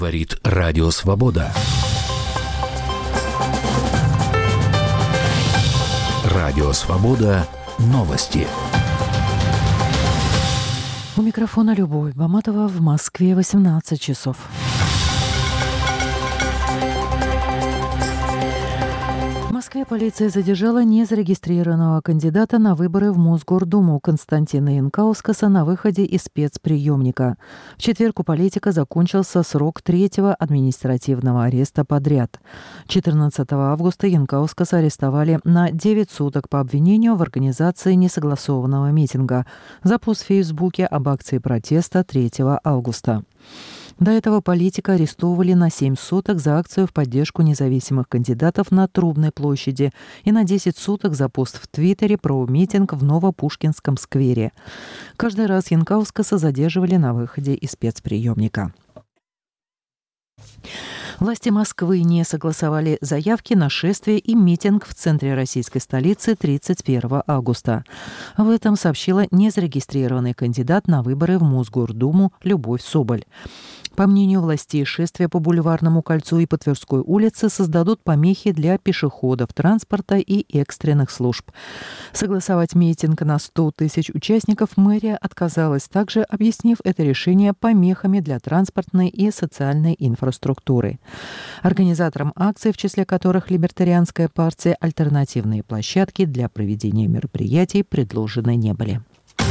Говорит Радио Свобода. Радио Свобода. Новости. У микрофона Любовь Баматова. В Москве 18 часов. В Москве полиция задержала незарегистрированного кандидата на выборы в Мосгордуму Константина Янкаускаса на выходе из спецприемника. В четверг у политика закончился срок третьего административного ареста подряд. 14 августа Янкаускаса арестовали на 9 суток по обвинению в организации несогласованного митинга за пост в Фейсбуке об акции протеста 3 августа. До этого политика арестовывали на 7 суток за акцию в поддержку независимых кандидатов на Трубной площади и на 10 суток за пост в Твиттере про митинг в Новопушкинском сквере. Каждый раз Янкаускаса задерживали на выходе из спецприемника. Власти Москвы не согласовали заявки на шествие и митинг в центре российской столицы 31 августа. Об этом сообщила незарегистрированный кандидат на выборы в Мосгордуму Любовь Соболь. По мнению властей, шествия по Бульварному кольцу и по Тверской улице создадут помехи для пешеходов, транспорта и экстренных служб. Согласовать митинг на 100 тысяч участников мэрия отказалась, также объяснив это решение помехами для транспортной и социальной инфраструктуры. Организаторам акций, в числе которых Либертарианская партия, альтернативные площадки для проведения мероприятий предложены не были.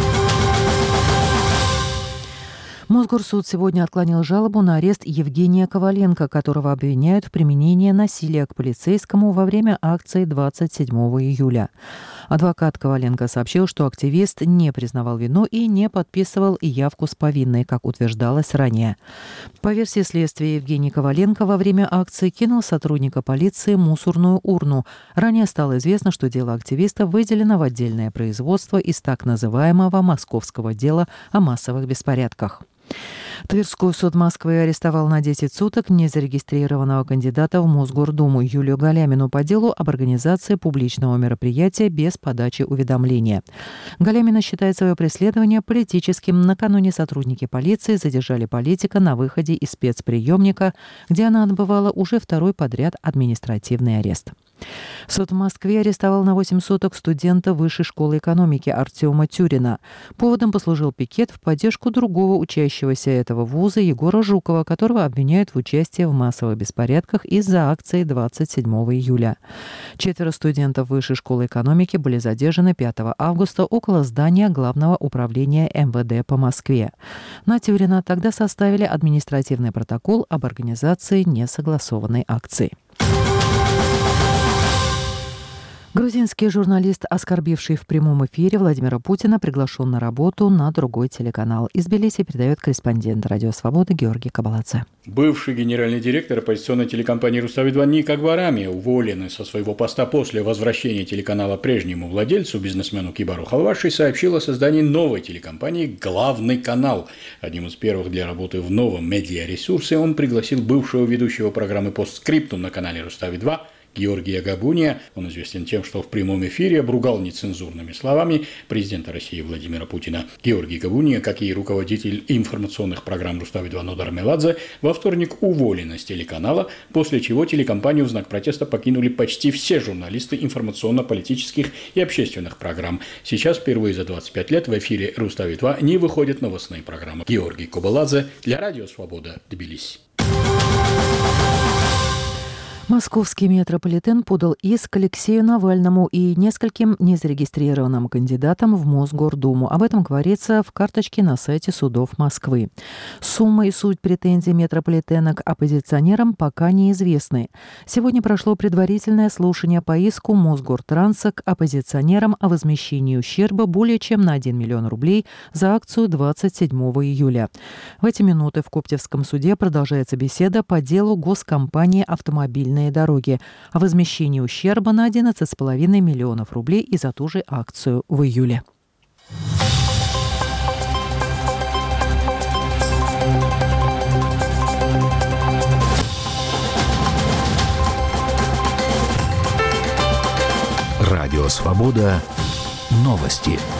Мосгорсуд сегодня отклонил жалобу на арест Евгения Коваленко, которого обвиняют в применении насилия к полицейскому во время акции 27 июля. Адвокат Коваленко сообщил, что активист не признавал вину и не подписывал явку с повинной, как утверждалось ранее. По версии следствия, Евгений Коваленко во время акции кинул сотрудника полиции мусорную урну. Ранее стало известно, что дело активиста выделено в отдельное производство из так называемого московского дела о массовых беспорядках. Тверской суд Москвы арестовал на 10 суток незарегистрированного кандидата в Мосгордуму Юлию Галямину по делу об организации публичного мероприятия без подачи уведомления. Галямина считает свое преследование политическим. Накануне сотрудники полиции задержали политика на выходе из спецприемника, где она отбывала уже второй подряд административный арест. Суд в Москве арестовал на 8 суток студента Высшей школы экономики Артема Тюрина. Поводом послужил пикет в поддержку другого учащегося этого вуза Егора Жукова, которого обвиняют в участии в массовых беспорядках из-за акции 27 июля. 4 студентов Высшей школы экономики были задержаны 5 августа около здания Главного управления МВД по Москве. На Тюрина тогда составили административный протокол об организации несогласованной акции. Грузинский журналист, оскорбивший в прямом эфире Владимира Путина, приглашен на работу на другой телеканал. Из Тбилиси передает корреспондент Радио Свобода Георгий Кабаладзе. Бывший генеральный директор оппозиционной телекомпании «Рустави-2» Ник Акбарами, уволенный со своего поста после возвращения телеканала прежнему владельцу, бизнесмену Кибару Халваши, сообщил о создании новой телекомпании «Главный канал». Одним из первых для работы в новом медиаресурсе он пригласил бывшего ведущего программы «Постскриптум» на канале «Рустави-2» Георгия Габуния. Он известен тем, что в прямом эфире обругал нецензурными словами президента России Владимира Путина. Георгий Габуния, как и руководитель информационных программ Рустави-2 Нодар Меладзе, во вторник уволен из телеканала, после чего телекомпанию в знак протеста покинули почти все журналисты информационно-политических и общественных программ. Сейчас впервые за 25 лет в эфире Рустави-2 не выходят новостные программы. Георгий Кабаладзе для Радио Свобода, Тбилиси. Московский метрополитен подал иск Алексею Навальному и нескольким незарегистрированным кандидатам в Мосгордуму. Об этом говорится в карточке на сайте судов Москвы. Сумма и суть претензий метрополитена к оппозиционерам пока неизвестны. Сегодня прошло предварительное слушание по иску Мосгортранса к оппозиционерам о возмещении ущерба более чем на 1 миллион рублей за акцию 27 июля. В эти минуты в Коптевском суде продолжается беседа по делу госкомпании «Автомобильные дороги» о возмещении ущерба на 11,5 миллионов рублей и за ту же акцию в июле. Радио Свобода. Новости.